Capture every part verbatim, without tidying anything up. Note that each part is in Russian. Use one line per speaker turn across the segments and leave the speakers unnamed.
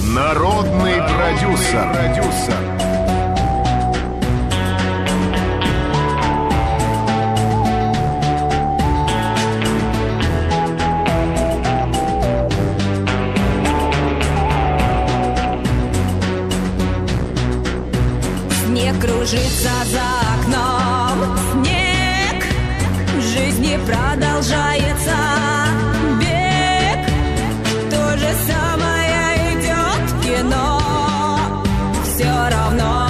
Народный продюсер. продюсер.
Снег кружится за окном, снег в жизни продолжается. Бег, то же самое идет в кино, все равно.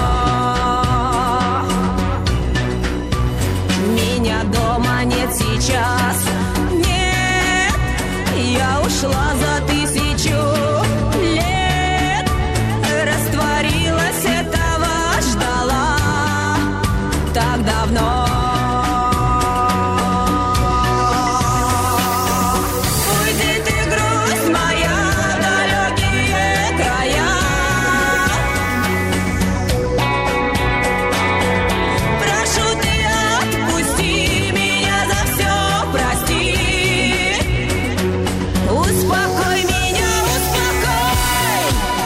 Меня дома нет сейчас, нет, я ушла за тысячу лет, растворилась этого, ждала так давно. Уйди ты, грусть моя, в далекие края. Прошу, ты отпусти меня, за все прости. Успокой меня, успокой.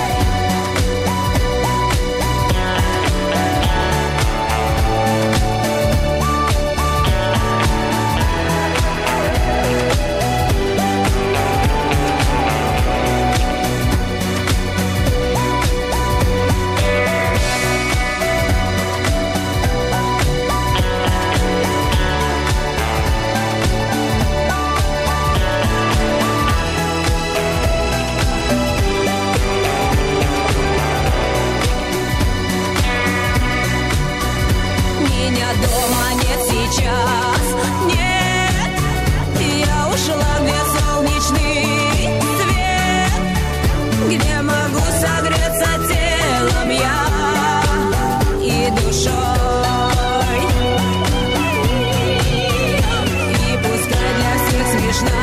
Меня дома нет сейчас, нет, я ушла, где солнечный свет, где могу согреться телом я и душой. И пускай для всех смешна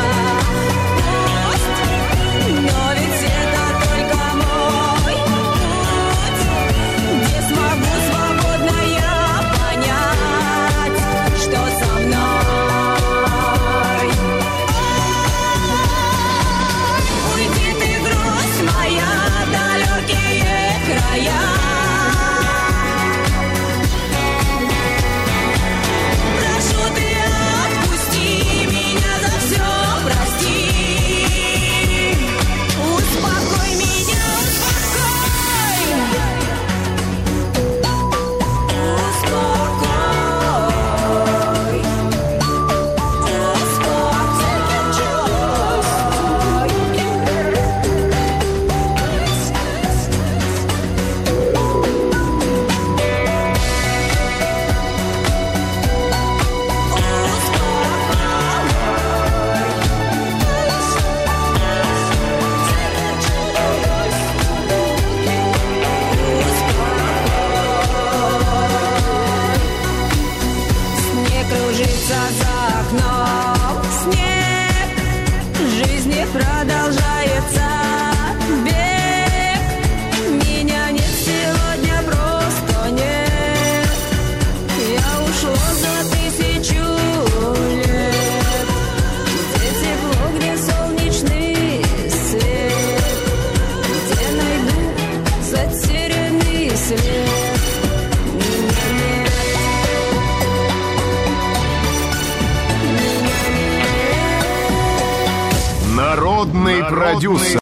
пусть, но ведь это только мой путь, где смогу свободно я понять, что со мной. Уйди ты, грусть моя, в далекие края. Прошу, ты отпусти меня, за все прости. Успокой меня, успокой. Успокой. Снег кружится за окном, снег в жизни продолжается. Бег, меня нет сегодня, просто нет. Я ушла за тысячу лет, где тепло, где солнечный свет, где найду затерянный след. Меня нет.
Народный продюсер.